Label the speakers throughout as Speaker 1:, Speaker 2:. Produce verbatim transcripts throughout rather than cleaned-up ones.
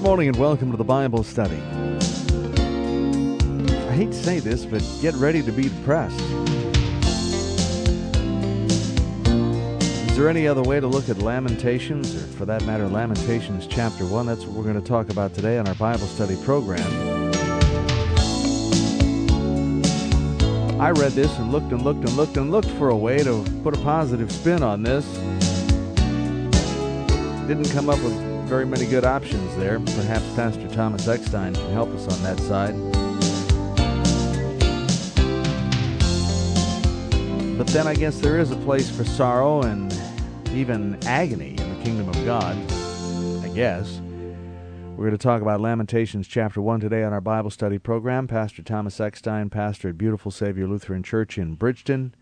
Speaker 1: morning and welcome to the Bible study. I hate to say this, but get ready to be depressed. Is there any other way to look at Lamentations, or for that matter, Lamentations chapter one? That's what we're going to talk about today on our Bible study program. I read this and looked and looked and looked and looked for a way to put a positive spin on this. Didn't come up with very many good options there. Perhaps Pastor Thomas Eckstein can help us on that side. But then I guess there is a place for sorrow and even agony in the kingdom of God, I guess. We're going to talk about Lamentations chapter one today on our Bible study program. Pastor Thomas Eckstein, pastor at Beautiful Savior Lutheran Church in Bridgeton.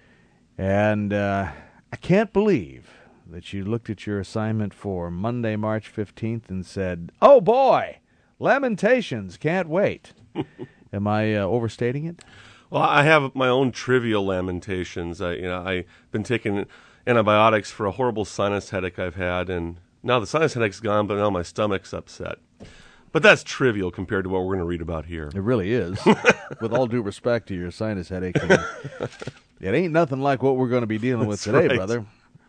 Speaker 1: And uh, I can't believe that you looked at your assignment for Monday, March fifteenth and said, oh boy, Lamentations, can't wait. Am I uh, overstating it?
Speaker 2: Well, I have my own trivial Lamentations. I, you know, I've been taking antibiotics for a horrible sinus headache I've had, and now the sinus headache's gone, but now my stomach's upset. But that's trivial compared to what we're going to read about here.
Speaker 1: It really is. With all due respect to your sinus headache, it ain't nothing like what we're going to be dealing with
Speaker 2: That's
Speaker 1: today,
Speaker 2: right.
Speaker 1: brother.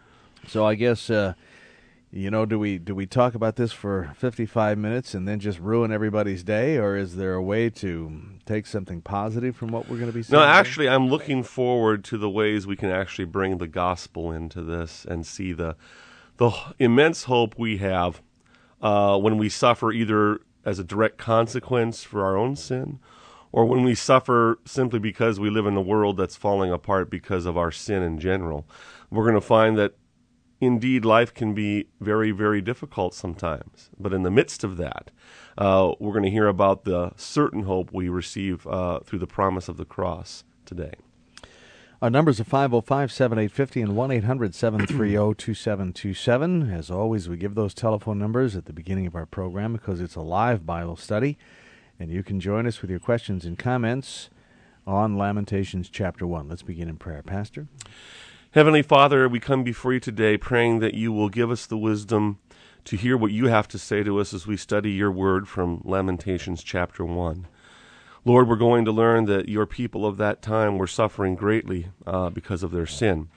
Speaker 1: So I guess, uh, you know, do we do we talk about this for fifty-five minutes and then just ruin everybody's day, or is there a way to take something positive from what we're going to be saying?
Speaker 2: No, actually, I'm looking forward to the ways we can actually bring the gospel into this and see the the immense hope we have uh, when we suffer either as a direct consequence for our own sin, or when we suffer simply because we live in a world that's falling apart because of our sin in general. We're going to find that indeed, life can be very, very difficult sometimes. But in the midst of that, uh, we're going to hear about the certain hope we receive uh, through the promise of the cross today.
Speaker 1: Our numbers are five oh five, seven eight five oh and one eight hundred, seven three zero, two seven two seven. As always, we give those telephone numbers at the beginning of our program because it's a live Bible study. And you can join us with your questions and comments on Lamentations chapter one. Let's begin in prayer. Pastor?
Speaker 2: Heavenly Father, we come before you today praying that you will give us the wisdom to hear what you have to say to us as we study your word from Lamentations chapter one. Lord, we're going to learn that your people of that time were suffering greatly uh, because of their sin.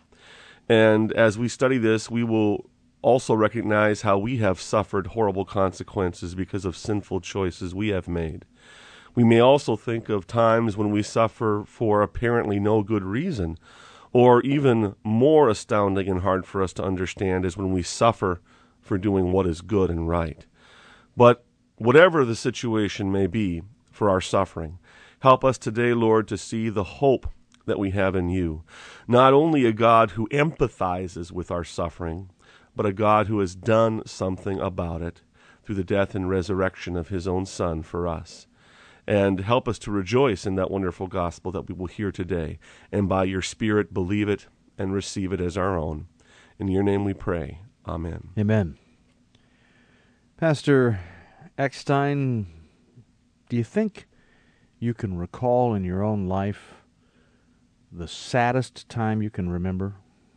Speaker 2: And as we study this, we will also recognize how we have suffered horrible consequences because of sinful choices we have made. We may also think of times when we suffer for apparently no good reason. Or even more astounding and hard for us to understand is when we suffer for doing what is good and right. But whatever the situation may be for our suffering, help us today, Lord, to see the hope that we have in you. Not only a God who empathizes with our suffering, but a God who has done something about it through the death and resurrection of his own Son for us. And help us to rejoice in that wonderful gospel that we will hear today, and by your Spirit believe it and receive it as our own. In your name we pray. Amen.
Speaker 1: Amen. Pastor Eckstein, do you think you can recall in your own life the saddest time you can remember?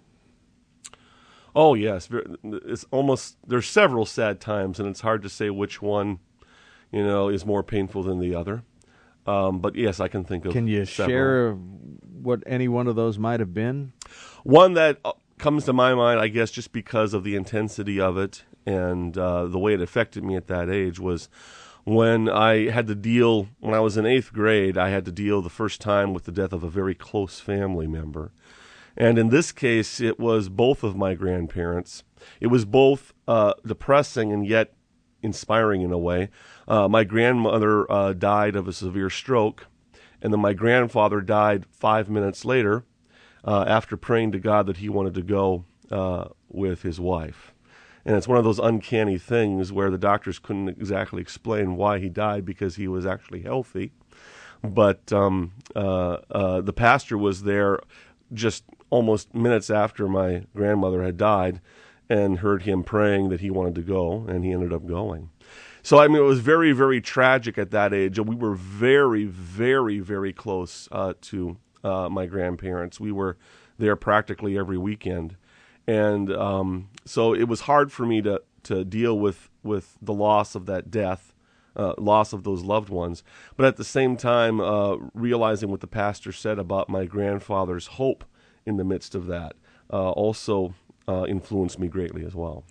Speaker 2: Oh, yes. It's almost, there's several sad times, and it's hard to say which one you know, is more painful than the other. Um, but yes, I can think of
Speaker 1: Can you
Speaker 2: several.
Speaker 1: share what any one of those might have been?
Speaker 2: One that comes to my mind, I guess, just because of the intensity of it and uh, the way it affected me at that age was when I had to deal, when I was in eighth grade, I had to deal the first time with the death of a very close family member. And in this case, it was both of my grandparents. It was both uh, depressing and yet inspiring in a way. Uh, my grandmother uh, died of a severe stroke, and then my grandfather died five minutes later uh, after praying to God that he wanted to go uh, with his wife. And it's one of those uncanny things where the doctors couldn't exactly explain why he died because he was actually healthy. But um, uh, uh, the pastor was there just almost minutes after my grandmother had died, and heard him praying that he wanted to go, and he ended up going. So, I mean, it was very, very tragic at that age, and we were very, very, very close uh, to uh, my grandparents. We were there practically every weekend. And um, so it was hard for me to, to deal with with the loss of that death, uh, loss of those loved ones, but at the same time uh, realizing what the pastor said about my grandfather's hope in the midst of that uh, also uh, influenced me greatly as well.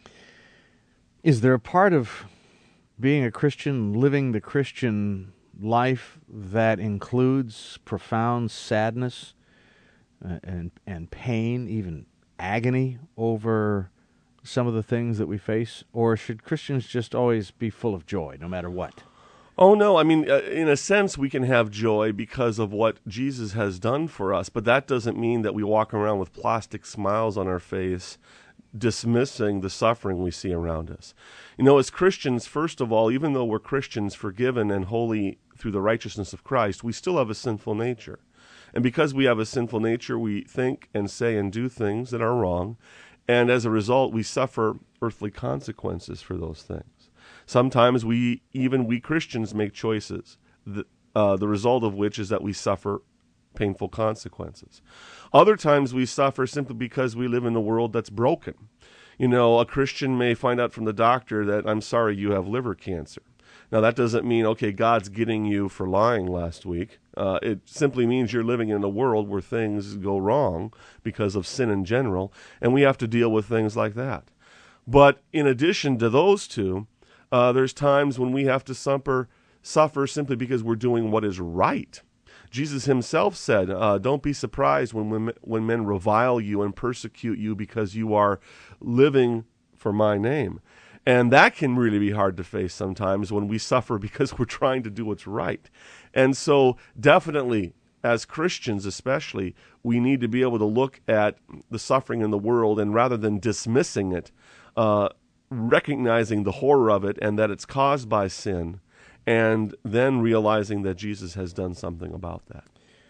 Speaker 1: Is there a part of being a Christian, living the Christian life, that includes profound sadness uh, and and pain, even agony over some of the things that we face? Or should Christians just always be full of joy, no matter what?
Speaker 2: Oh, no. I mean, uh, in a sense, we can have joy because of what Jesus has done for us, but that doesn't mean that we walk around with plastic smiles on our face, dismissing the suffering we see around us. You know, as Christians, first of all, even though we're Christians forgiven and holy through the righteousness of Christ, we still have a sinful nature. And because we have a sinful nature, we think and say and do things that are wrong, and as a result, we suffer earthly consequences for those things. Sometimes we, even we Christians, make choices, the, uh, the result of which is that we suffer painful consequences. Other times we suffer simply because we live in a world that's broken. You know, a Christian may find out from the doctor that, I'm sorry, you have liver cancer. Now, that doesn't mean, okay, God's getting you for lying last week. Uh, it simply means you're living in a world where things go wrong because of sin in general, and we have to deal with things like that. But in addition to those two, uh, there's times when we have to suffer, suffer simply because we're doing what is right. Jesus himself said, uh, don't be surprised when, when when men revile you and persecute you because you are living for my name. And that can really be hard to face sometimes when we suffer because we're trying to do what's right. And so definitely, as Christians especially, we need to be able to look at the suffering in the world and rather than dismissing it, uh, recognizing the horror of it and that it's caused by sin, and then realizing that Jesus has done something about that.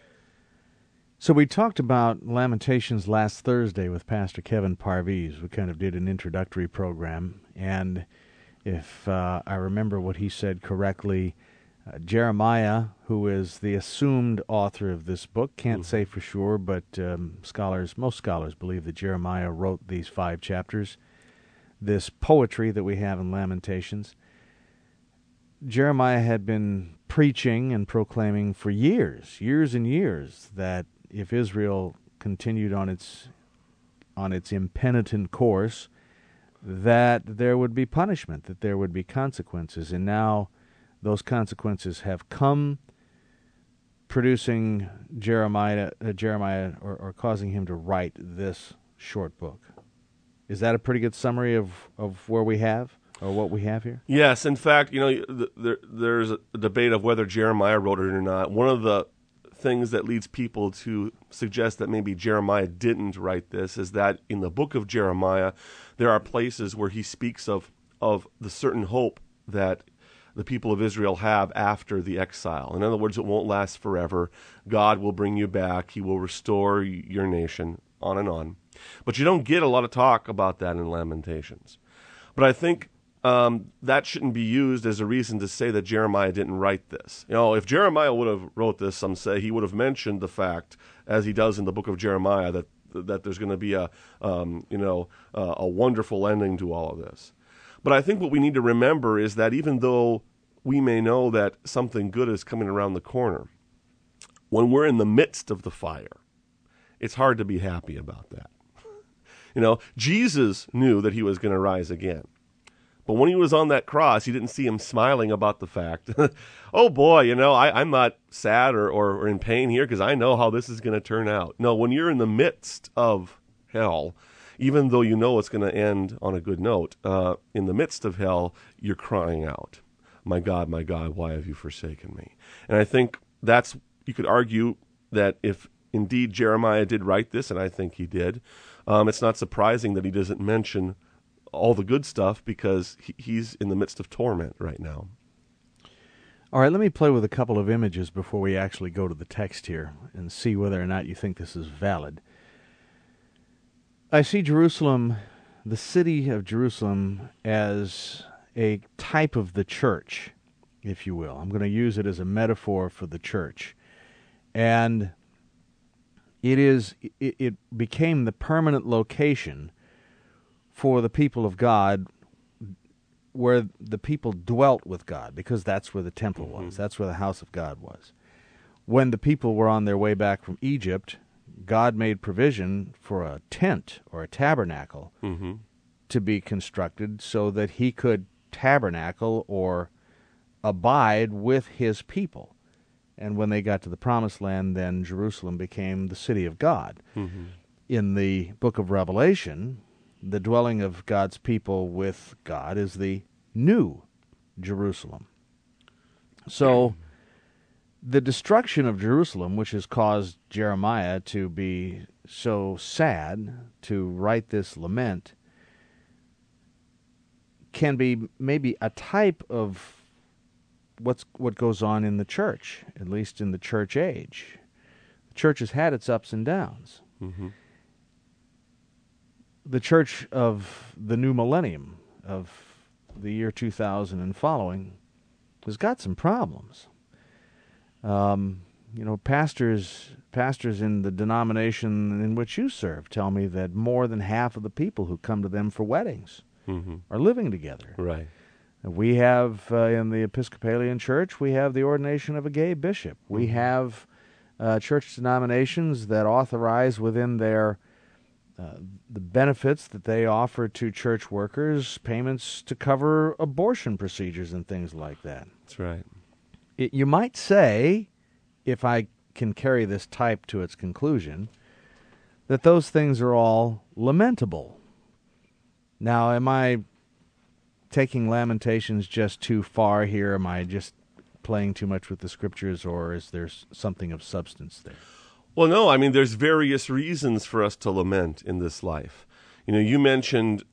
Speaker 1: So we talked about Lamentations last Thursday with Pastor Kevin Parviz. We kind of did an introductory program, and if uh, I remember what he said correctly, uh, Jeremiah, who is the assumed author of this book, can't mm-hmm. say for sure, but um, scholars, most scholars believe that Jeremiah wrote these five chapters, this poetry that we have in Lamentations. Jeremiah had been preaching and proclaiming for years, years and years, that if Israel continued on its on its impenitent course, that there would be punishment, that there would be consequences. And now those consequences have come, producing Jeremiah, uh, Jeremiah, or, or causing him to write this short book. Is that a pretty good summary of, of where we have? Or what we have here?
Speaker 2: Yes. In fact, you know, there, there's a debate of whether Jeremiah wrote it or not. One of the things that leads people to suggest that maybe Jeremiah didn't write this is that in the book of Jeremiah, there are places where he speaks of, of the certain hope that the people of Israel have after the exile. In other words, it won't last forever. God will bring you back. He will restore your nation, on and on. But you don't get a lot of talk about that in Lamentations. But I think Um, that shouldn't be used as a reason to say that Jeremiah didn't write this. You know, if Jeremiah would have wrote this, some say he would have mentioned the fact, as he does in the book of Jeremiah, that that there's going to be a um, you know uh, a wonderful ending to all of this. But I think what we need to remember is that even though we may know that something good is coming around the corner, when we're in the midst of the fire, it's hard to be happy about that. You know, Jesus knew that he was going to rise again. But when he was on that cross, you didn't see him smiling about the fact, oh boy, you know, I, I'm not sad or, or, or in pain here because I know how this is going to turn out. No, when you're in the midst of hell, even though you know it's going to end on a good note, uh, in the midst of hell, you're crying out, my God, my God, why have you forsaken me? And I think that's, you could argue that if indeed Jeremiah did write this, and I think he did, um, it's not surprising that he doesn't mention all the good stuff because he, he's in the midst of torment right now.
Speaker 1: All right, let me play with a couple of images before we actually go to the text here and see whether or not you think this is valid. I see Jerusalem, the city of Jerusalem, as a type of the church, if you will. I'm going to use it as a metaphor for the church. And it is it, it became the permanent location for the people of God where the people dwelt with God, because that's where the temple
Speaker 2: Mm-hmm.
Speaker 1: was. That's where the house of God was. When the people were on their way back from Egypt, God made provision for a tent or a tabernacle
Speaker 2: Mm-hmm.
Speaker 1: to be constructed so that he could tabernacle or abide with his people. And when they got to the Promised Land, then Jerusalem became the city of God.
Speaker 2: Mm-hmm.
Speaker 1: In the book of Revelation, the dwelling of God's people with God is the new Jerusalem. So the destruction of Jerusalem, which has caused Jeremiah to be so sad to write this lament, can be maybe a type of what's what goes on in the church, at least in the church age. The church has had its ups and downs.
Speaker 2: Mm-hmm.
Speaker 1: The church of the new millennium, of the year two thousand and following, has got some problems. Um, you know, pastors pastors in the denomination in which you serve tell me that more than half of the people who come to them for weddings
Speaker 2: Mm-hmm.
Speaker 1: are living together.
Speaker 2: Right.
Speaker 1: We have, uh, in the Episcopalian Church, we have the ordination of a gay bishop. We
Speaker 2: Mm-hmm.
Speaker 1: have uh, church denominations that authorize within their uh, the benefits that they offer to church workers payments to cover abortion procedures and things like that.
Speaker 2: That's right.
Speaker 1: It, you might say, if I can carry this type to its conclusion, that those things are all lamentable. Now, am I taking Lamentations just too far here? Am I just playing too much with the Scriptures, or is there something of substance there?
Speaker 2: Well, no, I mean, there's various reasons for us to lament in this life. You know, you mentioned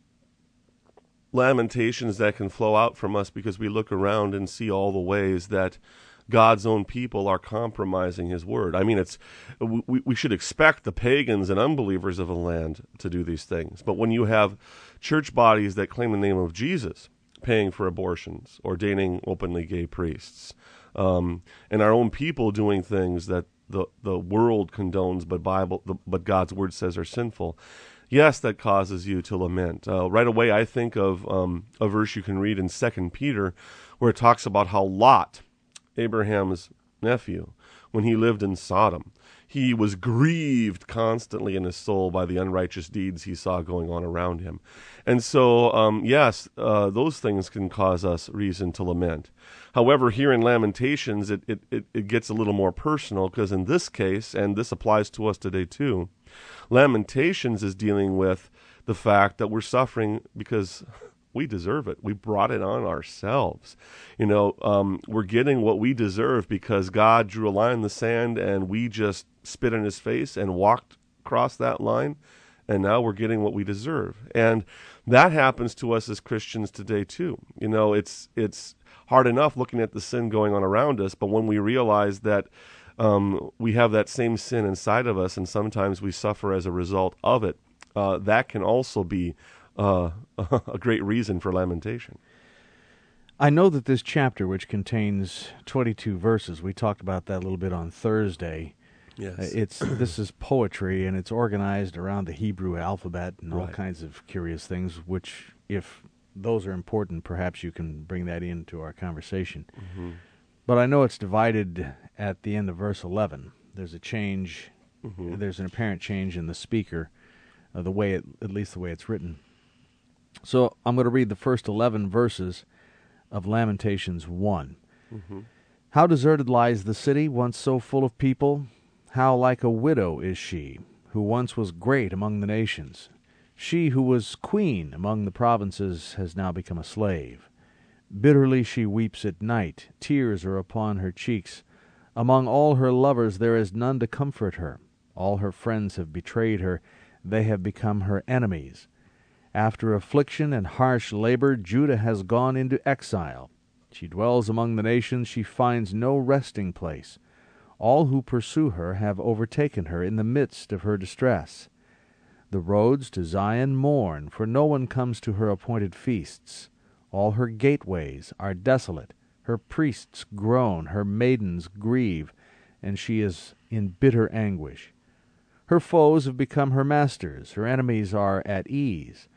Speaker 2: lamentations that can flow out from us because we look around and see all the ways that God's own people are compromising his word. I mean, it's we, we should expect the pagans and unbelievers of a land to do these things. But when you have church bodies that claim the name of Jesus paying for abortions, ordaining openly gay priests, um, and our own people doing things that the, the world condones but Bible the, but God's word says are sinful, yes, that causes you to lament. Uh, right away, I think of um, a verse you can read in Second Peter where it talks about how Lot, Abraham's nephew, when he lived in Sodom, he was grieved constantly in his soul by the unrighteous deeds he saw going on around him. And so, um, yes, uh, those things can cause us reason to lament. However, here in Lamentations, it, it, it, it gets a little more personal, because in this case, and this applies to us today too, Lamentations is dealing with the fact that we're suffering because we deserve it. We brought it on ourselves. You know, um, we're getting what we deserve because God drew a line in the sand and we just spit in his face and walked across that line, and now we're getting what we deserve. And that happens to us as Christians today too. You know, it's it's hard enough looking at the sin going on around us, but when we realize that um, we have that same sin inside of us and sometimes we suffer as a result of it, uh, that can also be Uh, a great reason for lamentation.
Speaker 1: I know that this chapter, which contains twenty-two verses, we talked about that a little bit on Thursday.
Speaker 2: Yes.
Speaker 1: Uh, it's this is poetry, and it's organized around the Hebrew alphabet and all
Speaker 2: Right.
Speaker 1: kinds of curious things, which, if those are important, perhaps you can bring that into our conversation.
Speaker 2: Mm-hmm.
Speaker 1: But I know it's divided at the end of verse eleven. There's a change.
Speaker 2: Mm-hmm.
Speaker 1: There's an apparent change in the speaker, uh, the way it, at least the way it's written. So I'm going to read the first eleven verses of Lamentations one.
Speaker 2: Mm-hmm.
Speaker 1: How deserted lies the city, once so full of people. How like a widow is she, who once was great among the nations. She who was queen among the provinces has now become a slave. Bitterly she weeps at night, tears are upon her cheeks. Among all her lovers there is none to comfort her. All her friends have betrayed her, they have become her enemies. After affliction and harsh labor, Judah has gone into exile. She dwells among the nations, she finds no resting place. All who pursue her have overtaken her in the midst of her distress. The roads to Zion mourn, for no one comes to her appointed feasts. All her gateways are desolate. Her priests groan, her maidens grieve, and she is in bitter anguish. Her foes have become her masters, her enemies are at ease.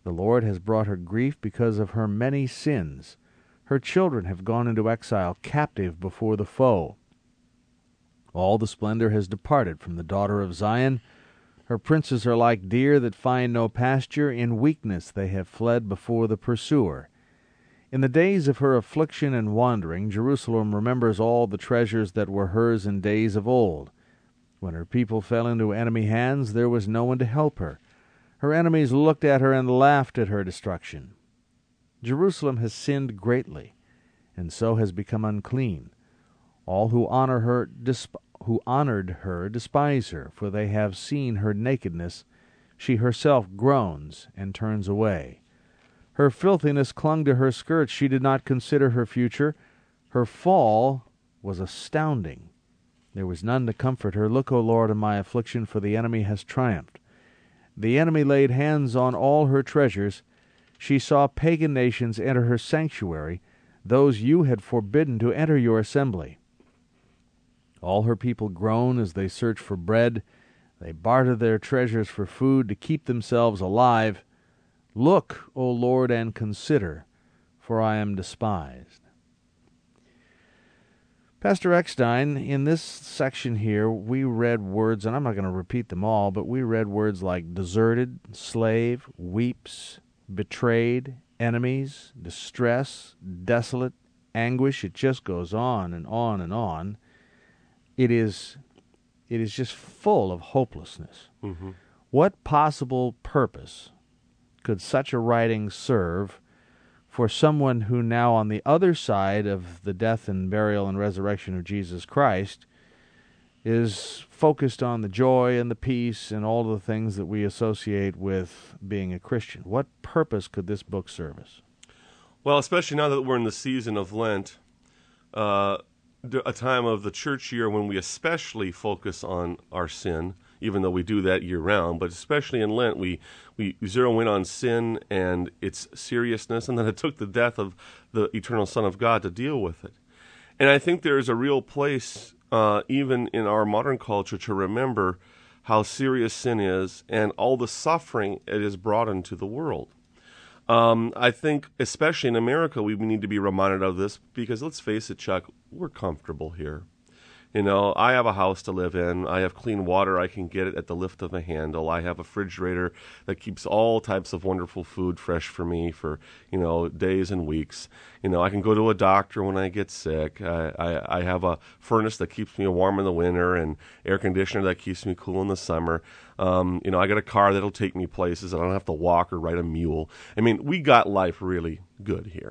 Speaker 1: The Lord has brought her grief because of her many sins. Her children have gone into exile, captive before the foe. All the splendor has departed from the daughter of Zion. Her princes are like deer that find no pasture. In weakness they have fled before the pursuer. In the days of her affliction and wandering, Jerusalem remembers all the treasures that were hers in days of old. When her people fell into enemy hands, there was no one to help her. Her enemies looked at her and laughed at her destruction. Jerusalem has sinned greatly, and so has become unclean. All who honor her, disp- who honored her, despise her, for they have seen her nakedness. She herself groans and turns away. Her filthiness clung to her skirts. She did not consider her future. Her fall was astounding. There was none to comfort her. Look, O Lord, on my affliction, for the enemy has triumphed. The enemy laid hands on all her treasures. She saw pagan nations enter her sanctuary, those you had forbidden to enter your assembly. All her people groan as they search for bread. They barter their treasures for food to keep themselves alive. Look, O Lord, and consider, for I am despised. Pastor Eckstein, in this section here, we read words, and I'm not going to repeat them all, but we read words like deserted, slave, weeps, betrayed, enemies, distress, desolate, anguish. It just goes on and on and on. It is, it is just full of hopelessness.
Speaker 2: Mm-hmm.
Speaker 1: What possible purpose could such a writing serve for someone who now on the other side of the death and burial and resurrection of Jesus Christ is focused on the joy and the peace and all the things that we associate with being a Christian? What purpose could this book serve us?
Speaker 2: Well, especially now that we're in the season of Lent, uh, a time of the church year when we especially focus on our sin, even though we do that year-round, but especially in Lent, we, we zero in on sin and its seriousness, and then it took the death of the eternal Son of God to deal with it. And I think there is a real place, uh, even in our modern culture, to remember how serious sin is and all the suffering it has brought into the world. Um, I think, especially in America, we need to be reminded of this because, let's face it, Chuck, we're comfortable here. You know, I have a house to live in. I have clean water. I can get it at the lift of a handle. I have a refrigerator that keeps all types of wonderful food fresh for me for, you know, days and weeks. You know, I can go to a doctor when I get sick. I, I, I have a furnace that keeps me warm in the winter and air conditioner that keeps me cool in the summer. Um, you know, I got a car that'll take me places. I don't have to walk or ride a mule. I mean, we got life really good here.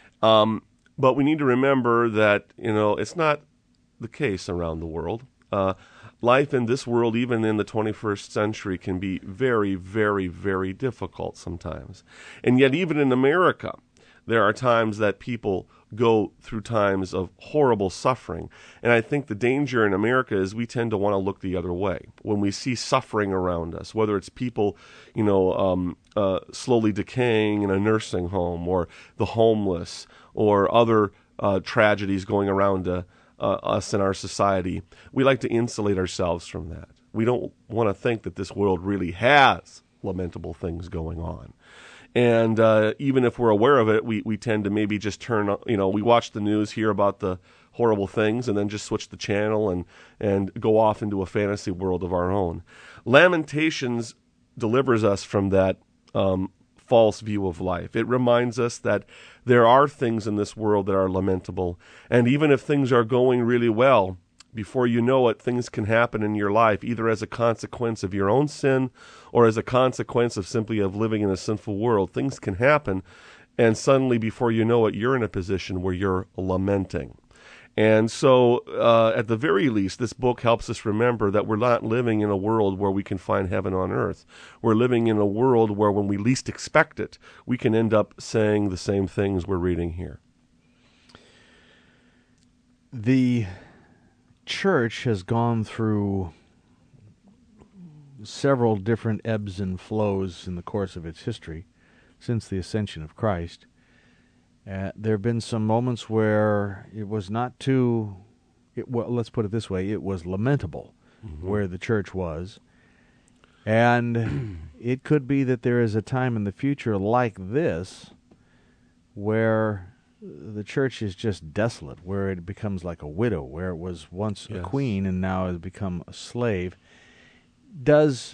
Speaker 2: Um, but we need to remember that, you know, it's not the case around the world. Uh, life in this world, even in the twenty-first century, can be very, very, very difficult sometimes. And yet, even in America, there are times that people go through times of horrible suffering. And I think the danger in America is we tend to want to look the other way. When we see suffering around us, whether it's people, you know, um, uh, slowly decaying in a nursing home, or the homeless, or other uh, tragedies going around uh, uh, us in our society, we like to insulate ourselves from that. We don't want to think that this world really has lamentable things going on. And uh, even if we're aware of it, we, we tend to maybe just turn, you know, we watch the news, hear about the horrible things, and then just switch the channel and, and go off into a fantasy world of our own. Lamentations delivers us from that um, false view of life. It reminds us that there are things in this world that are lamentable. And even if things are going really well, before you know it, things can happen in your life, either as a consequence of your own sin or as a consequence of simply of living in a sinful world. Things can happen, and suddenly, before you know it, you're in a position where you're lamenting. And so, uh, at the very least, this book helps us remember that we're not living in a world where we can find heaven on earth. We're living in a world where, when we least expect it, we can end up saying the same things we're reading here.
Speaker 1: The church has gone through several different ebbs and flows in the course of its history since the ascension of Christ. Uh, there have been some moments where it was not too, it, well, let's put it this way, it was lamentable mm-hmm. where the church was. And it could be that there is a time in the future like this where the church is just desolate, where it becomes like a widow, where it was once
Speaker 2: Yes.
Speaker 1: a queen and now has become a slave. Does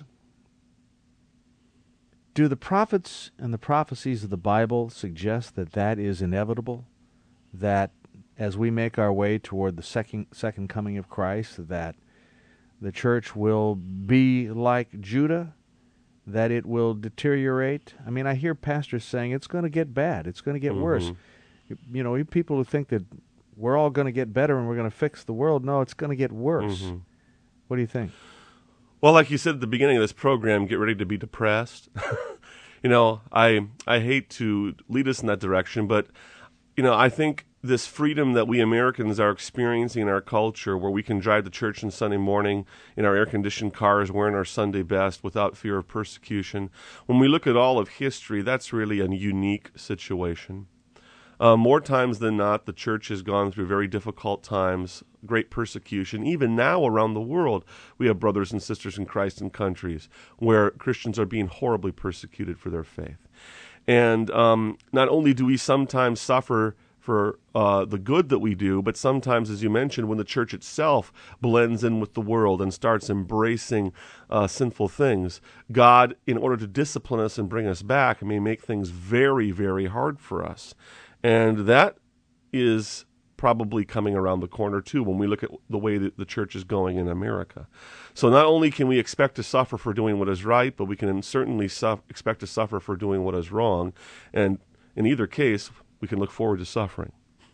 Speaker 1: do the prophets and the prophecies of the Bible suggest that that is inevitable? That as we make our way toward the second second coming of Christ, that the church will be like Judah, that it will deteriorate? I mean, I hear pastors saying it's going to get bad, it's going to get
Speaker 2: Mm-hmm.
Speaker 1: worse. You know, you people who think that we're all going to get better and we're going to fix the world, no, it's going to get worse.
Speaker 2: Mm-hmm.
Speaker 1: What do you think?
Speaker 2: Well, like you said at the beginning of this program, get ready to be depressed. you know, I I hate to lead us in that direction, but, you know, I think this freedom that we Americans are experiencing in our culture, where we can drive to church on Sunday morning in our air-conditioned cars wearing our Sunday best without fear of persecution, when we look at all of history, that's really a unique situation. Uh, more times than not, the church has gone through very difficult times, great persecution. Even now around the world, we have brothers and sisters in Christ in countries where Christians are being horribly persecuted for their faith. And um, not only do we sometimes suffer for uh, the good that we do, but sometimes, as you mentioned, when the church itself blends in with the world and starts embracing uh, sinful things, God, in order to discipline us and bring us back, may make things very, very hard for us. And that is probably coming around the corner, too, when we look at the way that the church is going in America. So not only can we expect to suffer for doing what is right, but we can certainly su- expect to suffer for doing what is wrong. And in either case, we can look forward to suffering.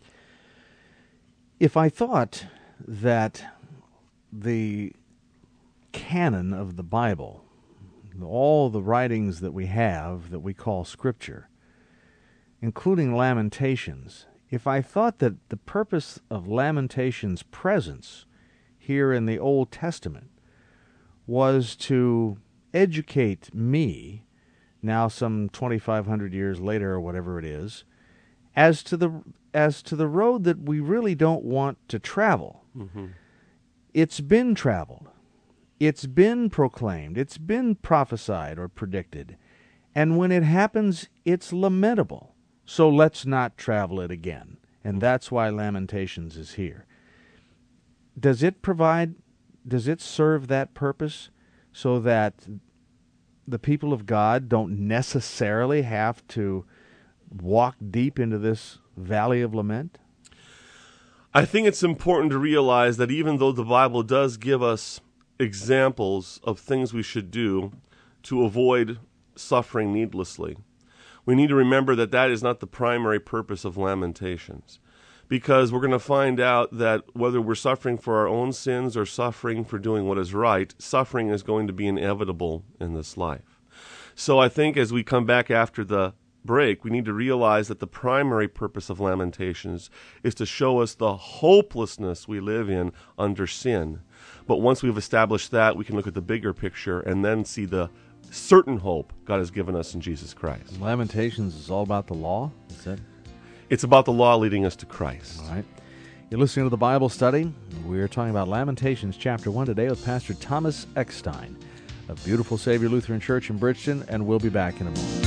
Speaker 1: If I thought that the canon of the Bible, all the writings that we have that we call Scripture, including Lamentations, if I thought that the purpose of Lamentations' presence here in the Old Testament was to educate me, now some twenty-five hundred years later or whatever it is, as to the as to the road that we really don't want to travel.
Speaker 2: Mm-hmm.
Speaker 1: It's been traveled. It's been proclaimed. It's been prophesied or predicted. And when it happens, it's lamentable. So let's not travel it again. And that's why Lamentations is here. Does it provide, does it serve that purpose so that the people of God don't necessarily have to walk deep into this valley of lament?
Speaker 2: I think it's important to realize that even though the Bible does give us examples of things we should do to avoid suffering needlessly, we need to remember that that is not the primary purpose of Lamentations. Because we're going to find out that whether we're suffering for our own sins or suffering for doing what is right, suffering is going to be inevitable in this life. So I think as we come back after the break, we need to realize that the primary purpose of Lamentations is to show us the hopelessness we live in under sin. But once we've established that, we can look at the bigger picture and then see the certain hope God has given us in Jesus Christ.
Speaker 1: Lamentations is all about the law? Is that?
Speaker 2: It's about the law leading us to Christ.
Speaker 1: All right. You're listening to the Bible study. We're talking about Lamentations chapter one today with Pastor Thomas Eckstein of Beautiful Savior Lutheran Church in Bridgeton, and we'll be back in a moment.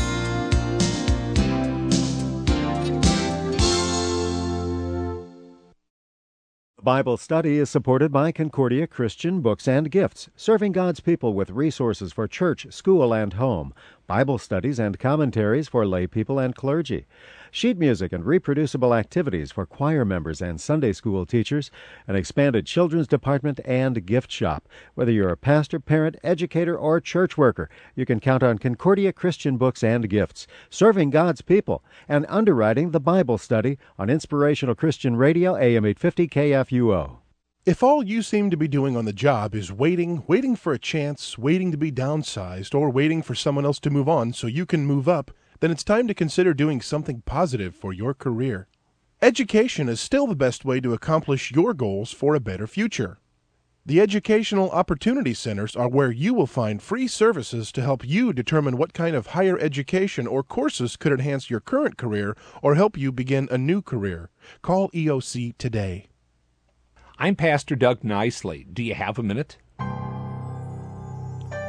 Speaker 3: Bible study is supported by Concordia Christian Books and Gifts, serving God's people with resources for church, school, and home, Bible studies and commentaries for lay people and clergy, sheet music and reproducible activities for choir members and Sunday school teachers, an expanded children's department, and gift shop. Whether you're a pastor, parent, educator, or church worker, you can count on Concordia Christian Books and Gifts, serving God's people, and underwriting the Bible study on Inspirational Christian Radio, A M eight fifty K F U O.
Speaker 4: If all you seem to be doing on the job is waiting, waiting for a chance, waiting to be downsized, or waiting for someone else to move on so you can move up, then it's time to consider doing something positive for your career. Education is still the best way to accomplish your goals for a better future. The Educational Opportunity Centers are where you will find free services to help you determine what kind of higher education or courses could enhance your current career or help you begin a new career. Call E O C today.
Speaker 5: I'm Pastor Doug Nicely. Do you have a minute?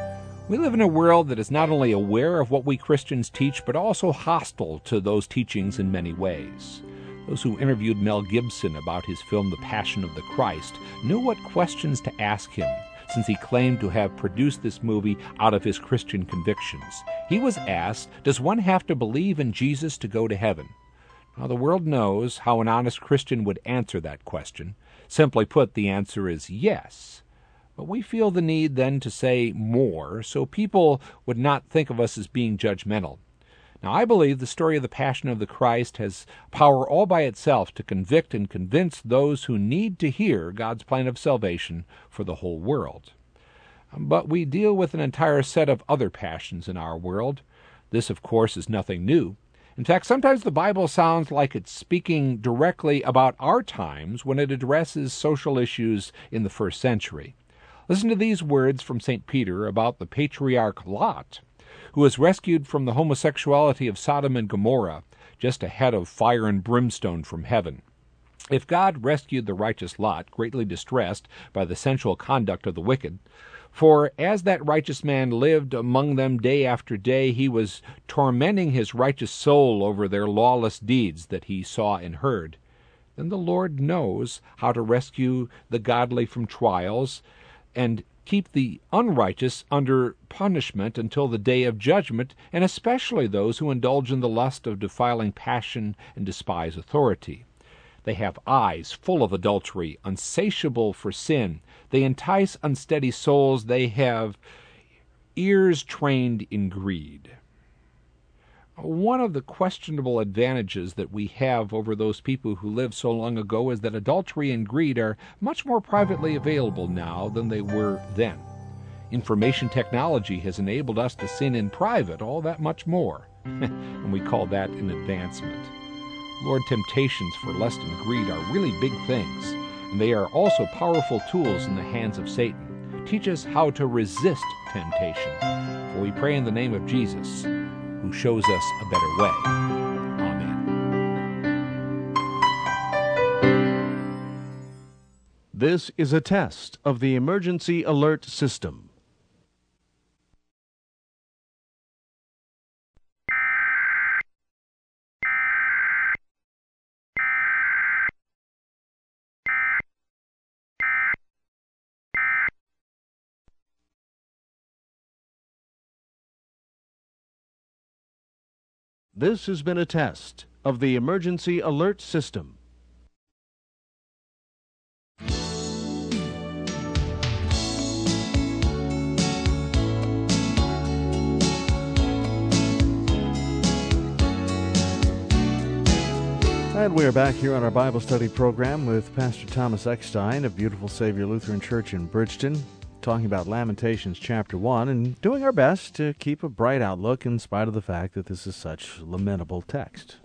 Speaker 5: We live in a world that is not only aware of what we Christians teach, but also hostile to those teachings in many ways. Those who interviewed Mel Gibson about his film The Passion of the Christ knew what questions to ask him, since he claimed to have produced this movie out of his Christian convictions. He was asked, does one have to believe in Jesus to go to heaven? Now, the world knows how an honest Christian would answer that question. Simply put, the answer is yes. But we feel the need then to say more, so people would not think of us as being judgmental. Now, I believe the story of the Passion of the Christ has power all by itself to convict and convince those who need to hear God's plan of salvation for the whole world. But we deal with an entire set of other passions in our world. This, of course, is nothing new. In fact, sometimes the Bible sounds like it's speaking directly about our times when it addresses social issues in the first century. Listen to these words from Saint Peter about the patriarch Lot, who was rescued from the homosexuality of Sodom and Gomorrah, just ahead of fire and brimstone from heaven. If God rescued the righteous Lot, greatly distressed by the sensual conduct of the wicked, for as that righteous man lived among them day after day, he was tormenting his righteous soul over their lawless deeds that he saw and heard, then the Lord knows how to rescue the godly from trials and keep the unrighteous under punishment until the day of judgment, and especially those who indulge in the lust of defiling passion and despise authority. They have eyes full of adultery, unsatiable for sin. They entice unsteady souls. They have ears trained in greed. One of the questionable advantages that we have over those people who lived so long ago is that adultery and greed are much more privately available now than they were then. Information technology has enabled us to sin in private all that much more, and we call that an advancement. Lord, temptations for lust and greed are really big things, and they are also powerful tools in the hands of Satan. Teach us how to resist temptation, for we pray in the name of Jesus, who shows us a better way. Amen.
Speaker 1: This is a test of the emergency alert system. This has been a test of the emergency alert system. And we are back here on our Bible study program with Pastor Thomas Eckstein of Beautiful Savior Lutheran Church in Bridgeton, talking about Lamentations chapter one and doing our best to keep a bright outlook in spite of the fact that this is such lamentable text.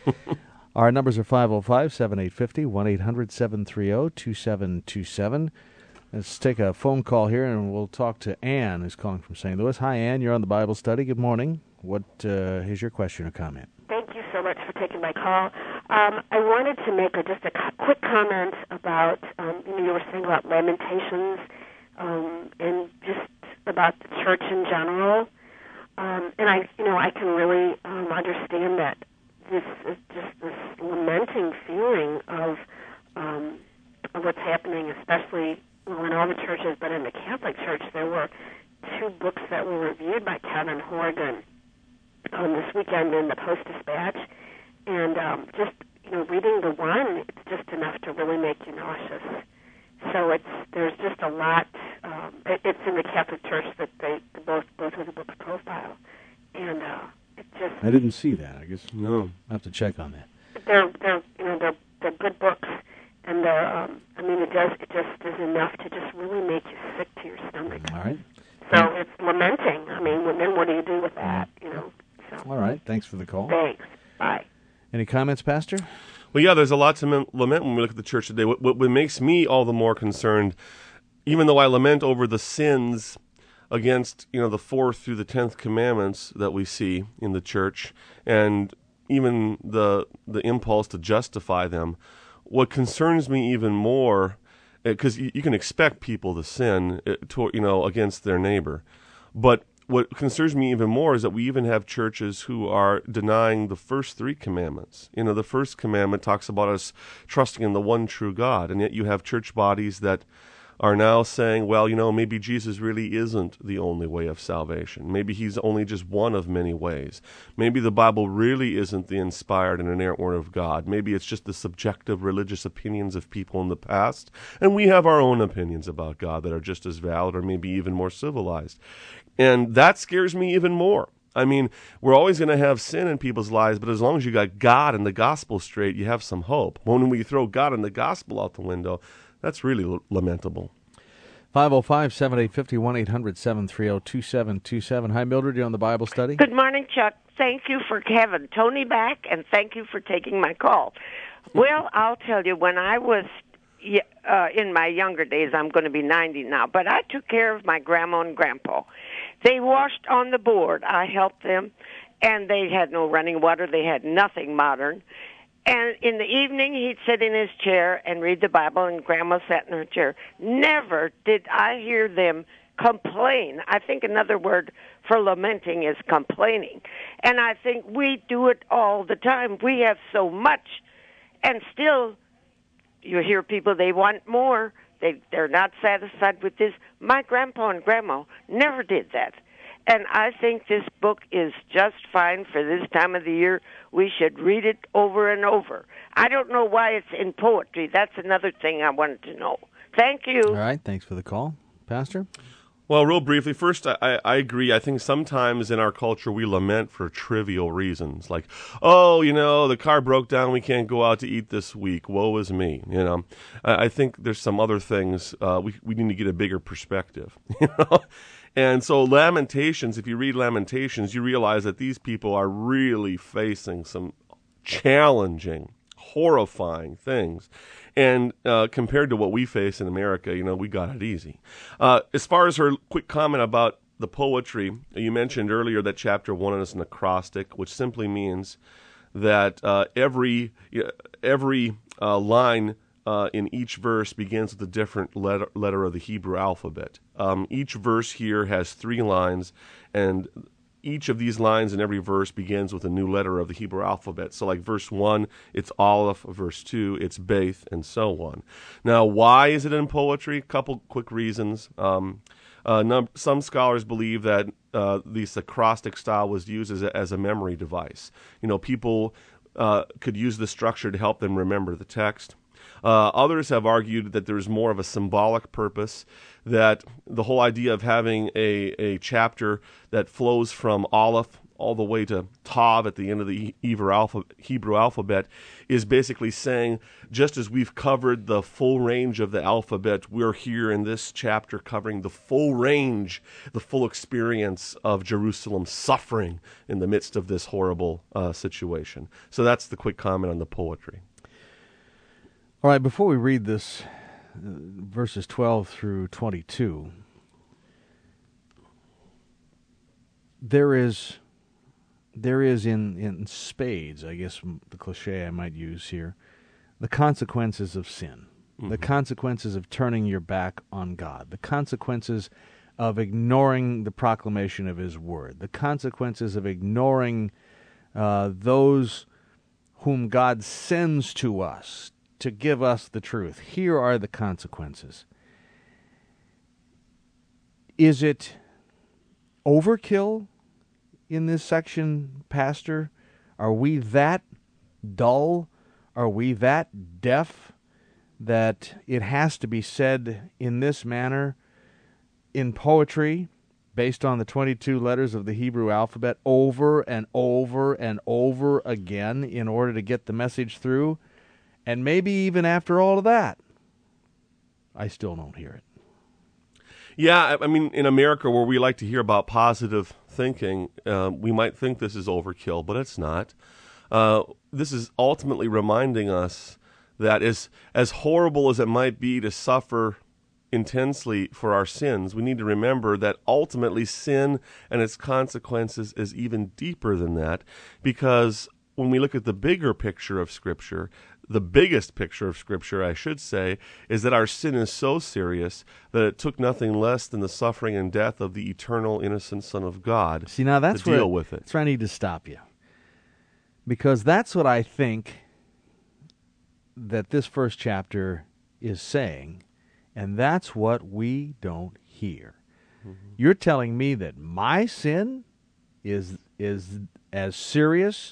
Speaker 1: Our numbers are five oh five, seven eight five oh, one eight hundred, seven three oh, two seven two seven. Let's take a phone call here and we'll talk to Ann, who's calling from Saint Louis. Hi, Ann. You're on the Bible study. Good morning. What uh, is your question or comment?
Speaker 6: Thank you so much for taking my call. Um, I wanted to make a, just a quick comment about, um, you know, you were saying about Lamentations, Um, and just about the church in general. Um, and I, you know, I can really um, understand that this is just this lamenting feeling of, um, of what's happening, especially well, in all the churches, but in the Catholic Church, there were two books that were reviewed by Kevin Horgan um, this weekend in the Post-Dispatch. And um, just, you know, reading the one, it's just enough to really make you nauseous. So it's there's just a lot. Um, it, it's in the Catholic Church that they both both of the books profile, and uh, it just.
Speaker 1: I didn't see that. I guess
Speaker 2: No.
Speaker 1: I have to check on that.
Speaker 6: They're they're you know they're they're good books, and they're um, I mean it does it just is enough to just really make you sick to your stomach.
Speaker 1: All right.
Speaker 6: So it's lamenting. I mean, well, then what do you do with that? You know. So.
Speaker 1: All right. Thanks for the call.
Speaker 6: Thanks. Bye.
Speaker 1: Any comments, Pastor?
Speaker 2: Well, yeah, there's a lot to lament when we look at the church today. What, what makes me all the more concerned, even though I lament over the sins against, you know, the fourth through the tenth commandments that we see in the church, and even the the impulse to justify them, what concerns me even more, because you, you can expect people to sin, uh, to, you know, against their neighbor, but what concerns me even more is that we even have churches who are denying the first three commandments. You know, the first commandment talks about us trusting in the one true God, and yet you have church bodies that are now saying, well, you know, maybe Jesus really isn't the only way of salvation. Maybe he's only just one of many ways. Maybe the Bible really isn't the inspired and inerrant word of God. Maybe it's just the subjective religious opinions of people in the past, and we have our own opinions about God that are just as valid or maybe even more civilized. And that scares me even more. I mean, we're always going to have sin in people's lives, but as long as you got God and the gospel straight, you have some hope. When we throw God and the gospel out the window, that's really l- lamentable.
Speaker 1: five oh five, seven eight five oh, one eight hundred, seven three oh, two seven two seven. Hi, Mildred. You're on the Bible study.
Speaker 7: Good morning, Chuck. Thank you for having Tony back, and thank you for taking my call. Well, I'll tell you, when I was uh, in my younger days, I'm going to be ninety now, but I took care of my grandma and grandpa. They washed on the board. I helped them, and they had no running water. They had nothing modern. And in the evening, he'd sit in his chair and read the Bible, and Grandma sat in her chair. Never did I hear them complain. I think another word for lamenting is complaining. And I think we do it all the time. We have so much, and still you hear people, they want more. They, they're not satisfied with this. My grandpa and grandma never did that. And I think this book is just fine for this time of the year. We should read it over and over. I don't know why it's in poetry. That's another thing I wanted to know. Thank you.
Speaker 1: All right. Thanks for the call. Pastor?
Speaker 2: Well, real briefly, first, I, I agree. I think sometimes in our culture we lament for trivial reasons. Like, oh, you know, the car broke down. We can't go out to eat this week. Woe is me. You know, I, I think there's some other things. Uh, we, we need to get a bigger perspective, you know. And so Lamentations, if you read Lamentations, you realize that these people are really facing some challenging, horrifying things. And uh, compared to what we face in America, you know, we got it easy. Uh, as far as her quick comment about the poetry, you mentioned earlier that chapter one is an acrostic, which simply means that uh, every, every uh, line Uh, in each verse begins with a different letter, letter of the Hebrew alphabet. Um, each verse here has three lines, and each of these lines in every verse begins with a new letter of the Hebrew alphabet. So like verse one, it's Aleph, verse two, it's Beth, and so on. Now, why is it in poetry? A couple quick reasons. Um, uh, num- some scholars believe that uh, this acrostic style was used as a, as a memory device. You know, people uh, could use the structure to help them remember the text. Uh, others have argued that there's more of a symbolic purpose, that the whole idea of having a, a chapter that flows from Aleph all the way to Tav at the end of the Hebrew, alpha, Hebrew alphabet is basically saying, just as we've covered the full range of the alphabet, we're here in this chapter covering the full range, the full experience of Jerusalem's suffering in the midst of this horrible uh, situation. So that's the quick comment on the poetry.
Speaker 1: All right, before we read this, uh, verses twelve through twenty-two, there is, there is in, in spades, I guess the cliche I might use here, the consequences of sin, mm-hmm. the consequences of turning your back on God, the consequences of ignoring the proclamation of His Word, the consequences of ignoring uh, those whom God sends to us to give us the truth. Here are the consequences. Is it overkill in this section, Pastor? Are we that dull? Are we that deaf that it has to be said in this manner in poetry, based on the twenty-two letters of the Hebrew alphabet, over and over and over again in order to get the message through? And maybe even after all of that, I still don't hear it.
Speaker 2: Yeah, I mean, in America, where we like to hear about positive thinking, uh, we might think this is overkill, but it's not. Uh, this is ultimately reminding us that as, as horrible as it might be to suffer intensely for our sins, we need to remember that ultimately sin and its consequences is even deeper than that, because when we look at the bigger picture of Scripture, the biggest picture of Scripture, I should say, is that our sin is so serious that it took nothing less than the suffering and death of the eternal, innocent Son of God
Speaker 1: See, now that's
Speaker 2: to
Speaker 1: where,
Speaker 2: deal with it.
Speaker 1: That's where I need to stop you. Because that's what I think that this first chapter is saying, and that's what we don't hear. Mm-hmm. You're telling me that my sin is is as serious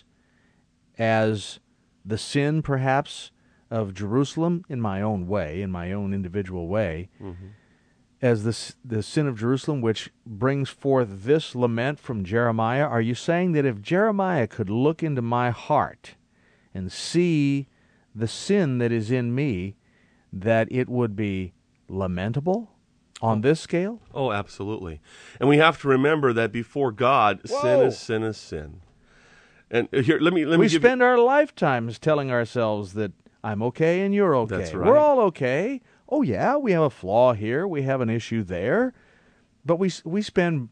Speaker 1: as the sin, perhaps, of Jerusalem in my own way, in my own individual way, mm-hmm. as the, the sin of Jerusalem, which brings forth this lament from Jeremiah? Are you saying that if Jeremiah could look into my heart and see the sin that is in me, that it would be lamentable on this scale?
Speaker 2: Oh, absolutely. And we have to remember that before God,
Speaker 1: Whoa.
Speaker 2: sin is sin is sin. And here, let me let
Speaker 1: we
Speaker 2: me give
Speaker 1: spend
Speaker 2: you...
Speaker 1: our lifetimes telling ourselves that I'm okay and you're okay.
Speaker 2: That's right.
Speaker 1: We're all okay. Oh yeah, we have a flaw here, we have an issue there, but we we spend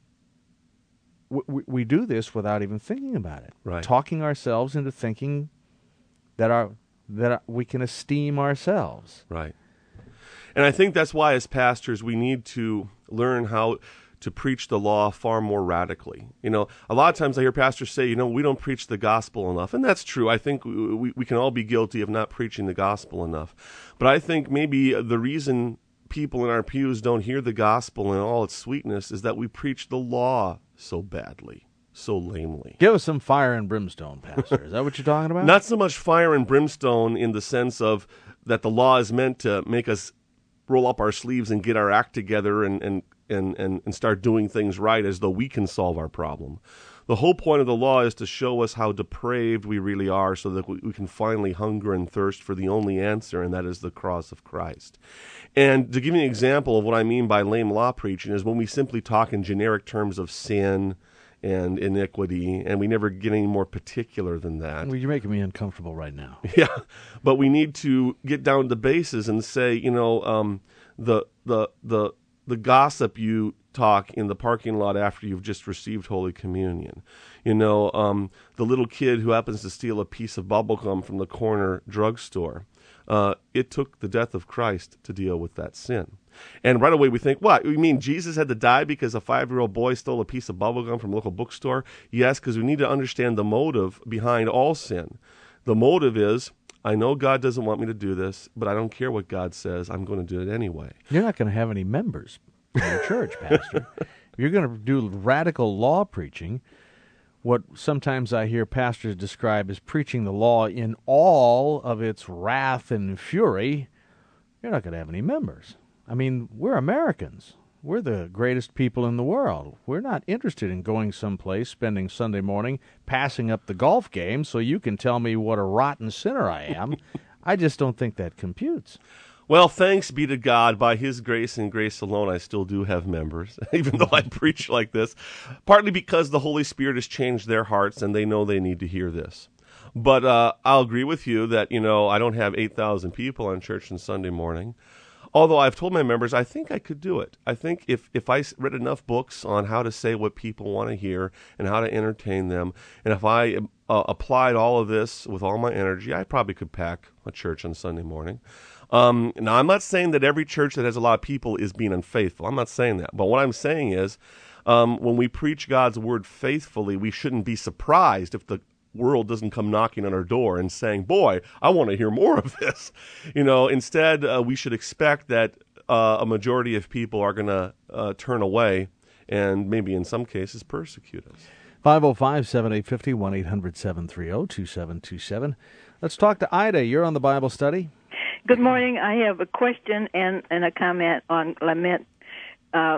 Speaker 1: we, we do this without even thinking about it.
Speaker 2: Right.
Speaker 1: Talking ourselves into thinking that our that we can esteem ourselves.
Speaker 2: Right. And I think that's why, as pastors, we need to learn how to preach the law far more radically. You know, a lot of times I hear pastors say, you know, we don't preach the gospel enough. And that's true. I think we, we can all be guilty of not preaching the gospel enough. But I think maybe the reason people in our pews don't hear the gospel in all its sweetness is that we preach the law so badly, so lamely.
Speaker 1: Give us some fire and brimstone, Pastor. Is that what you're talking about?
Speaker 2: Not so much fire and brimstone in the sense of that the law is meant to make us roll up our sleeves and get our act together and, and, and, and, and start doing things right as though we can solve our problem. The whole point of the law is to show us how depraved we really are so that we, we can finally hunger and thirst for the only answer, and that is the cross of Christ. And to give you an example of what I mean by lame law preaching is when we simply talk in generic terms of sin and iniquity, and we never get any more particular than that.
Speaker 1: Well, you're making me uncomfortable right now.
Speaker 2: Yeah, but we need to get down to bases and say, you know, um, the the the the gossip you talk in the parking lot after you've just received Holy Communion. You know, um, the little kid who happens to steal a piece of bubble gum from the corner drugstore. Uh, it took the death of Christ to deal with that sin. And right away we think, what? You mean Jesus had to die because a five-year-old boy stole a piece of bubble gum from a local bookstore? Yes, because we need to understand the motive behind all sin. The motive is, I know God doesn't want me to do this, but I don't care what God says. I'm going to do it anyway.
Speaker 1: You're not going to have any members in your church, Pastor. If you're going to do radical law preaching, what sometimes I hear pastors describe as preaching the law in all of its wrath and fury, you're not going to have any members. I mean, we're Americans. We're the greatest people in the world. We're not interested in going someplace, spending Sunday morning, passing up the golf game so you can tell me what a rotten sinner I am. I just don't think that computes.
Speaker 2: Well, thanks be to God, by His grace and grace alone, I still do have members, even though I preach like this, partly because the Holy Spirit has changed their hearts and they know they need to hear this. But uh, I'll agree with you that, you know, I don't have eight thousand people on church on Sunday morning. Although I've told my members, I think I could do it. I think if, if I read enough books on how to say what people want to hear and how to entertain them, and if I uh, applied all of this with all my energy, I probably could pack a church on Sunday morning. Um, now, I'm not saying that every church that has a lot of people is being unfaithful. I'm not saying that. But what I'm saying is, um, when we preach God's word faithfully, we shouldn't be surprised if the world doesn't come knocking on our door and saying, boy, I want to hear more of this. You know, instead, uh, we should expect that uh, a majority of people are going to uh, turn away and maybe in some cases persecute us.
Speaker 1: five oh five, seven eight five oh, one eight hundred, seven three oh, two seven two seven. Let's talk to Ida. You're on the Bible study.
Speaker 8: Good morning. I have a question and, and a comment on lament. Uh,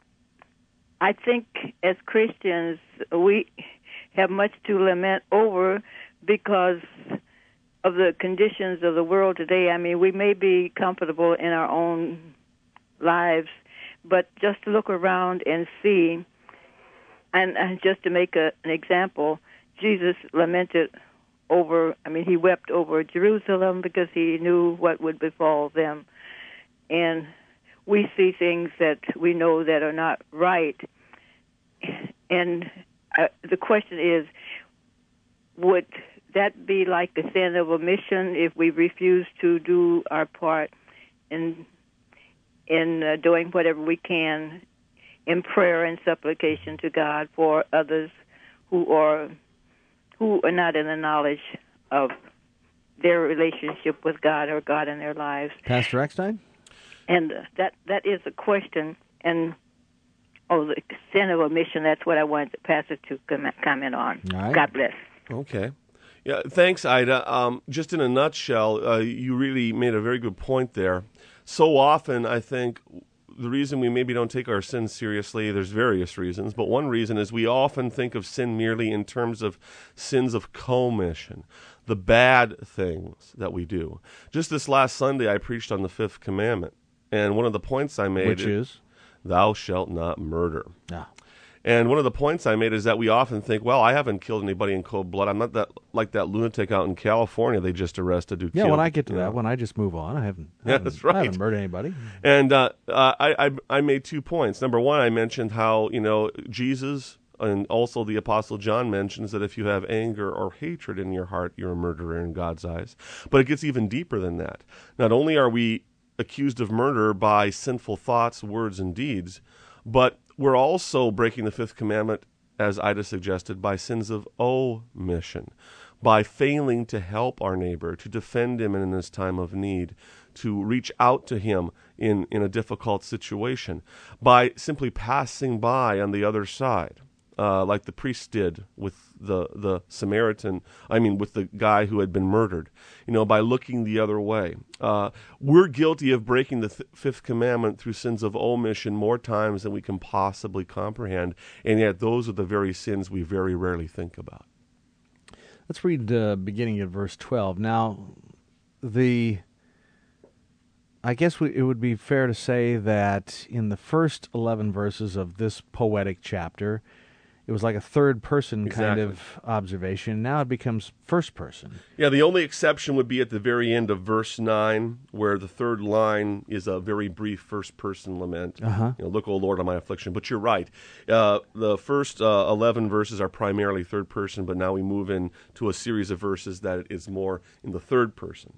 Speaker 8: I think as Christians, we have much to lament over because of the conditions of the world today. I mean, we may be comfortable in our own lives, but just to look around and see, and, and just to make a, an example, Jesus lamented over, I mean, he wept over Jerusalem because he knew what would befall them. And we see things that we know that are not right. And Uh, the question is, would that be like a sin of omission if we refuse to do our part in in uh, doing whatever we can in prayer and supplication to God for others who are who are not in the knowledge of their relationship with God or God in their lives?
Speaker 1: Pastor Eckstein?
Speaker 8: And uh, that that is a question. And oh, the sin of omission, that's what I wanted the pastor to com- comment on.
Speaker 1: All right.
Speaker 8: God bless.
Speaker 2: Okay. Yeah, thanks, Ida. Um, just in a nutshell, uh, you really made a very good point there. So often, I think, the reason we maybe don't take our sins seriously, there's various reasons, but one reason is we often think of sin merely in terms of sins of commission, the bad things that we do. Just this last Sunday, I preached on the fifth commandment, and one of the points I made...
Speaker 1: Which is?
Speaker 2: Thou shalt not murder.
Speaker 1: No.
Speaker 2: And one of the points I made is that we often think, well, I haven't killed anybody in cold blood. I'm not that like that lunatic out in California they just arrested who
Speaker 1: Yeah,
Speaker 2: killed.
Speaker 1: when I get to
Speaker 2: you
Speaker 1: that,
Speaker 2: know.
Speaker 1: when I just move on, I haven't, I
Speaker 2: Yeah,
Speaker 1: haven't,
Speaker 2: that's right.
Speaker 1: I haven't murdered anybody.
Speaker 2: And uh, uh, I, I I made two points. Number one, I mentioned how, you know, Jesus and also the Apostle John mentions that if you have anger or hatred in your heart, you're a murderer in God's eyes. But it gets even deeper than that. Not only are we accused of murder by sinful thoughts, words, and deeds, but we're also breaking the fifth commandment, as Ida suggested, by sins of omission, by failing to help our neighbor, to defend him in his time of need, to reach out to him in, in a difficult situation, by simply passing by on the other side, uh, like the priest did with the, the Samaritan, I mean, with the guy who had been murdered, you know, by looking the other way. Uh, we're guilty of breaking the th- fifth commandment through sins of omission more times than we can possibly comprehend, and yet those are the very sins we very rarely think about.
Speaker 1: Let's read uh, beginning at verse twelve. Now, the I guess we, it would be fair to say that in the first eleven verses of this poetic chapter, it was like a third-person kind
Speaker 2: Exactly.
Speaker 1: of observation. Now it becomes first-person.
Speaker 2: Yeah, the only exception would be at the very end of verse nine, where the third line is a very brief first-person lament.
Speaker 1: Uh-huh.
Speaker 2: You know, look, O Lord, on my affliction. But you're right. Uh, the first uh, eleven verses are primarily third-person, but now we move into a series of verses that is more in the third person.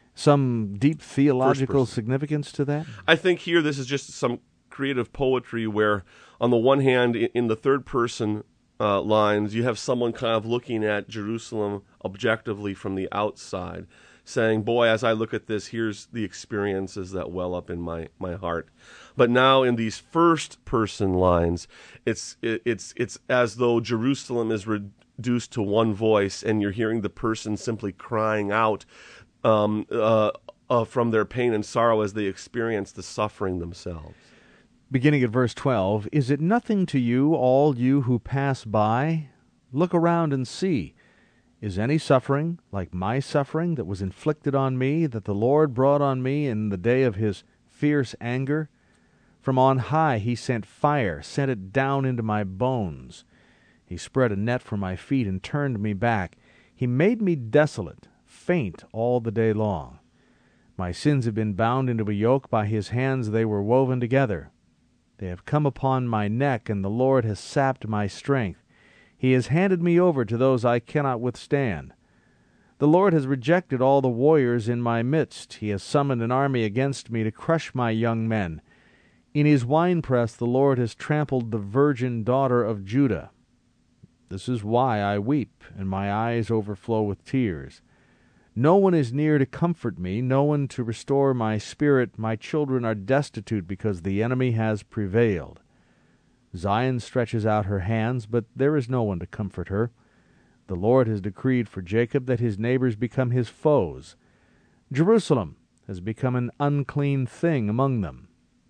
Speaker 1: Some deep theological
Speaker 2: First-person.
Speaker 1: significance to that?
Speaker 2: I think here this is just some creative poetry where, on the one hand, in, in the third-person uh, lines, you have someone kind of looking at Jerusalem objectively from the outside, saying, boy, as I look at this, here's the experiences that well up in my, my heart. But now in these first-person lines, it's it, it's it's as though Jerusalem is reduced to one voice, and you're hearing the person simply crying out um, uh, uh, from their pain and sorrow as they experience the suffering themselves.
Speaker 1: Beginning at verse twelve, Is it nothing to you, all you who pass by? Look around and see. Is any suffering like my suffering that was inflicted on me, that the Lord brought on me in the day of his fierce anger? From on high he sent fire, sent it down into my bones. He spread a net for my feet and turned me back. He made me desolate, faint all the day long. My sins have been bound into a yoke, by his hands they were woven together. They have come upon my neck, and the Lord has sapped my strength. He has handed me over to those I cannot withstand. The Lord has rejected all the warriors in my midst. He has summoned an army against me to crush my young men. In his winepress the Lord has trampled the virgin daughter of Judah. This is why I weep, and my eyes overflow with tears. No one is near to comfort me, no one to restore my spirit. My children are destitute because the enemy has prevailed. Zion stretches out her hands, but there is no one to comfort her. The Lord has decreed for Jacob that his neighbors become his foes. Jerusalem has become an unclean thing among them.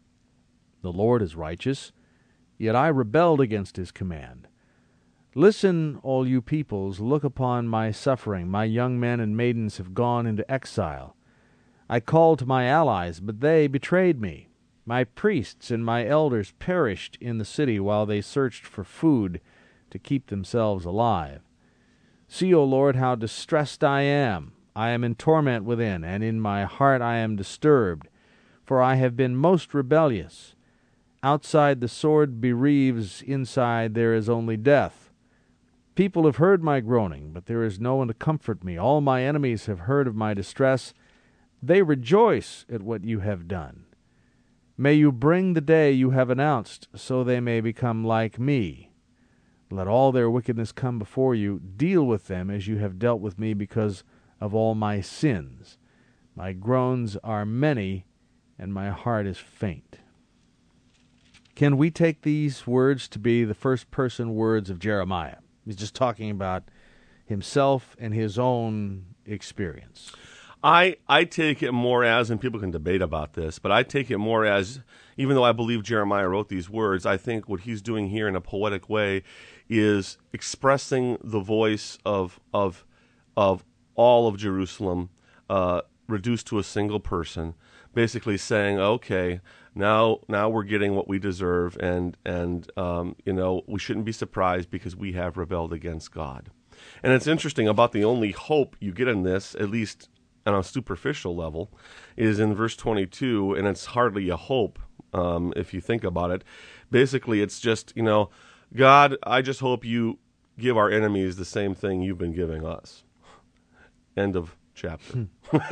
Speaker 1: The Lord is righteous, yet I rebelled against his command. Listen, all you peoples, look upon my suffering. My young men and maidens have gone into exile. I called to my allies, but they betrayed me. My priests and my elders perished in the city while they searched for food to keep themselves alive. See, O Lord, how distressed I am. I am in torment within, and in my heart I am disturbed, for I have been most rebellious. Outside the sword bereaves, inside there is only death. People have heard my groaning, but there is no one to comfort me. All my enemies have heard of my distress. They rejoice at what you have done. May you bring the day you have announced, so they may become like me. Let all their wickedness come before you. Deal with them as you have dealt with me because of all my sins. My groans are many, and my heart is faint. Can we take these words to be the first-person words of Jeremiah? He's just talking about himself and his own experience.
Speaker 2: I, I take it more as, and people can debate about this, but I take it more as, even though I believe Jeremiah wrote these words, I think what he's doing here in a poetic way is expressing the voice of of of all of Jerusalem, uh, reduced to a single person, basically saying, okay, now now we're getting what we deserve, and and um, you know, we shouldn't be surprised because we have rebelled against God. And it's interesting about the only hope you get in this, at least on a superficial level, is in verse twenty-two, and it's hardly a hope um, if you think about it. Basically, it's just, you know, God, I just hope you give our enemies the same thing you've been giving us. End of chapter.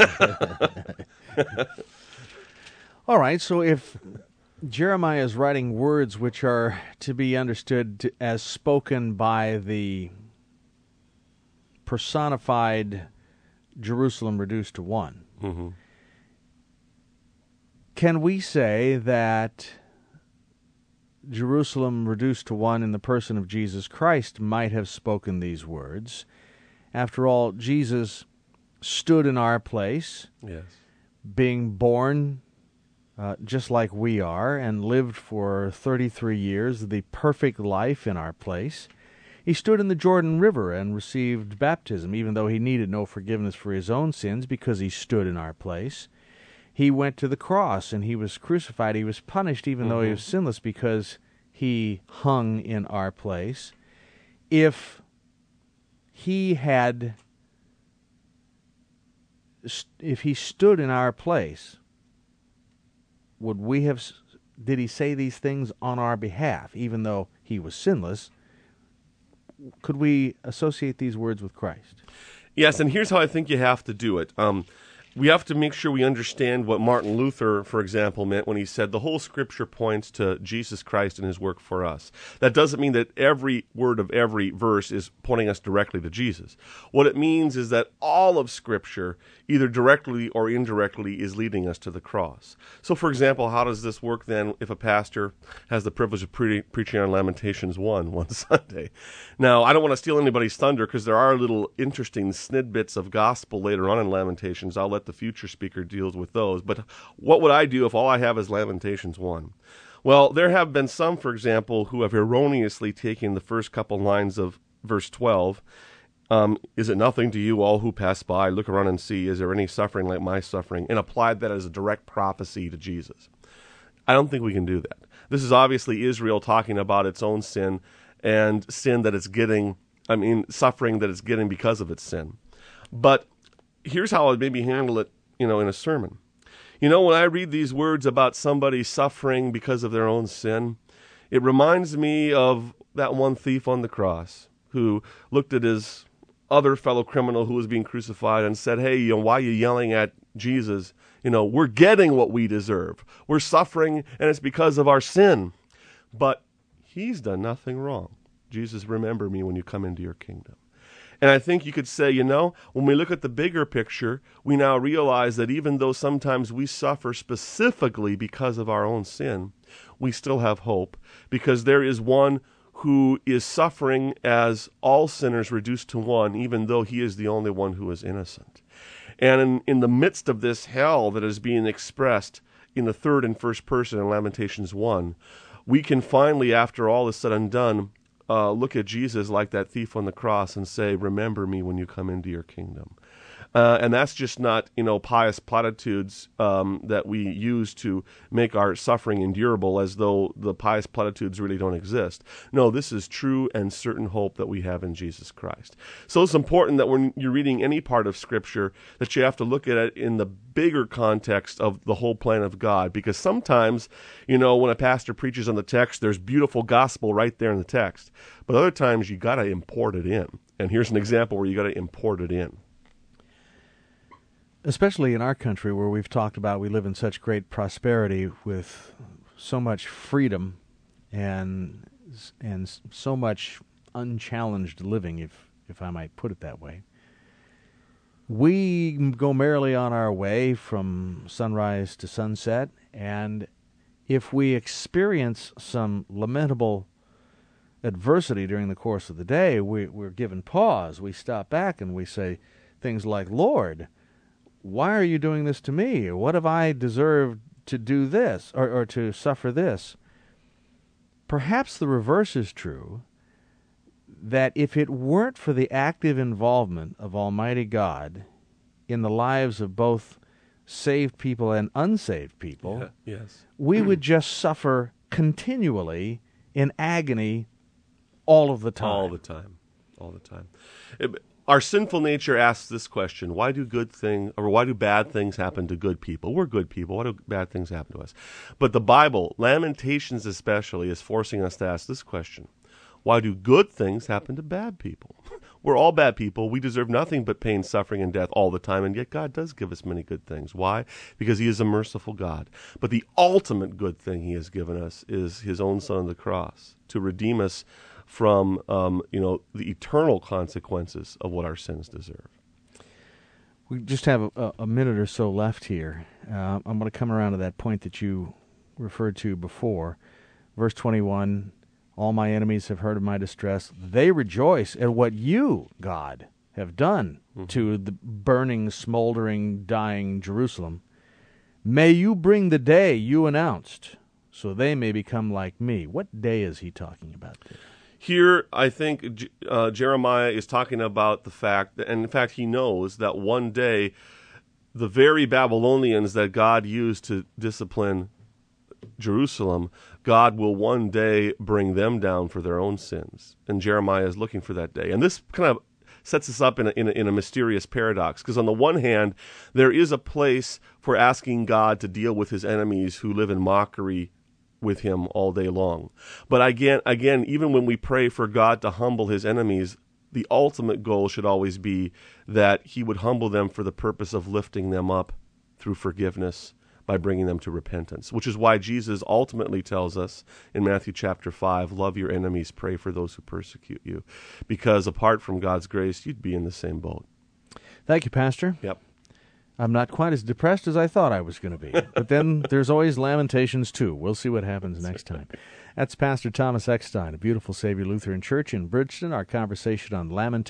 Speaker 1: All right, so if Jeremiah is writing words which are to be understood to, as spoken by the personified Jerusalem reduced to one,
Speaker 2: Mm-hmm.
Speaker 1: can we say that Jerusalem reduced to one in the person of Jesus Christ might have spoken these words? After all, Jesus stood in our place,
Speaker 2: Yes.
Speaker 1: being born uh, just like we are, and lived for thirty-three years the perfect life in our place. He stood in the Jordan River and received baptism, even though he needed no forgiveness for his own sins because he stood in our place. He went to the cross and he was crucified. He was punished even mm-hmm. though he was sinless because he hung in our place. If he had, if he stood in our place, would we have, did he say these things on our behalf, even though he was sinless? Could we associate these words with Christ?
Speaker 2: Yes, and here's how I think you have to do it. Um, we have to make sure we understand what Martin Luther, for example, meant when he said the whole Scripture points to Jesus Christ and his work for us. That doesn't mean that every word of every verse is pointing us directly to Jesus. What it means is that all of Scripture, either directly or indirectly, is leading us to the cross. So, for example, how does this work then if a pastor has the privilege of pre- preaching on Lamentations one one Sunday? Now, I don't want to steal anybody's thunder because there are little interesting snippets of gospel later on in Lamentations. I'll let the future speaker deal with those. But what would I do if all I have is Lamentations one? Well, there have been some, for example, who have erroneously taken the first couple lines of verse twelve. Um, is it nothing to you all who pass by? Look around and see, is there any suffering like my suffering? And applied that as a direct prophecy to Jesus. I don't think we can do that. This is obviously Israel talking about its own sin and sin that it's getting, I mean, suffering that it's getting because of its sin. But here's how I'd maybe handle it, you know, in a sermon. You know, when I read these words about somebody suffering because of their own sin, it reminds me of that one thief on the cross who looked at his other fellow criminal who was being crucified and said, hey, you know, why are you yelling at Jesus? You know, we're getting what we deserve. We're suffering, and it's because of our sin. But he's done nothing wrong. Jesus, remember me when you come into your kingdom. And I think you could say, you know, when we look at the bigger picture, we now realize that even though sometimes we suffer specifically because of our own sin, we still have hope because there is one who is suffering as all sinners reduced to one, even though he is the only one who is innocent. And in, in the midst of this hell that is being expressed in the third and first person in Lamentations one, we can finally, after all is said and done, uh, look at Jesus like that thief on the cross and say, remember me when you come into your kingdom. Uh, and that's just not, you know, pious platitudes um, that we use to make our suffering endurable as though the pious platitudes really don't exist. No, this is true and certain hope that we have in Jesus Christ. So it's important that when you're reading any part of Scripture that you have to look at it in the bigger context of the whole plan of God, because sometimes, you know, when a pastor preaches on the text, there's beautiful gospel right there in the text. But other times you got to import it in. And here's an example where you got to import it in.
Speaker 1: Especially in our country where we've talked about we live in such great prosperity with so much freedom and and so much unchallenged living, if if I might put it that way. We go merrily on our way from sunrise to sunset, and if we experience some lamentable adversity during the course of the day, we, we're given pause. We stop back and we say things like, Lord, why are you doing this to me? Or what have I deserved to do this or, or to suffer this? Perhaps the reverse is true, that if it weren't for the active involvement of Almighty God in the lives of both saved people and unsaved people,
Speaker 2: yeah, yes.
Speaker 1: we would just suffer continually in agony all of the time.
Speaker 2: All the time. All the time. It, Our sinful nature asks this question: why do good things, or why do bad things happen to good people? We're good people. Why do bad things happen to us? But the Bible, Lamentations especially, is forcing us to ask this question: why do good things happen to bad people? We're all bad people. We deserve nothing but pain, suffering, and death all the time, and yet God does give us many good things. Why? Because He is a merciful God. But the ultimate good thing He has given us is His own Son on the cross to redeem us from um, you know, the eternal consequences of what our sins deserve.
Speaker 1: We just have a, a minute or so left here. Uh, I'm going to come around to that point that you referred to before. Verse twenty-one, all my enemies have heard of my distress. They rejoice at what you, God, have done mm-hmm. to the burning, smoldering, dying Jerusalem. May you bring the day you announced, so they may become like me. What day is he talking about there?
Speaker 2: Here, I think uh, Jeremiah is talking about the fact, that, and in fact he knows, that one day the very Babylonians that God used to discipline Jerusalem, God will one day bring them down for their own sins. And Jeremiah is looking for that day. And this kind of sets us up in a, in a, in a mysterious paradox, because on the one hand, there is a place for asking God to deal with his enemies who live in mockery with him all day long. But again, again, even when we pray for God to humble his enemies, the ultimate goal should always be that he would humble them for the purpose of lifting them up through forgiveness by bringing them to repentance, which is why Jesus ultimately tells us in Matthew chapter five, love your enemies, pray for those who persecute you, because apart from God's grace, you'd be in the same boat.
Speaker 1: Thank you, Pastor.
Speaker 2: Yep.
Speaker 1: I'm not quite as depressed as I thought I was going to be. But then there's always Lamentations too. We'll see what happens next time. That's Pastor Thomas Eckstein of Beautiful Savior Lutheran Church in Bridgeton. Our conversation on Lamentations.